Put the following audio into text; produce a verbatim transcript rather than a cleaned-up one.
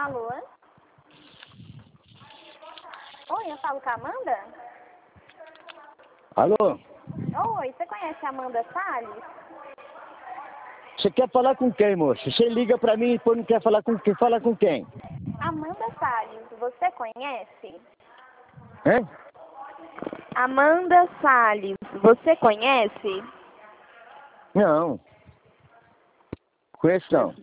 Alô? Oi, eu falo com a Amanda? Alô? Oi, você conhece a Amanda Salles? Você quer falar com quem, moço? Você liga pra mim e depois não quer falar com quem? Fala com quem? Amanda Salles, você conhece? Hein? Amanda Salles, você conhece? Não. Conheço não.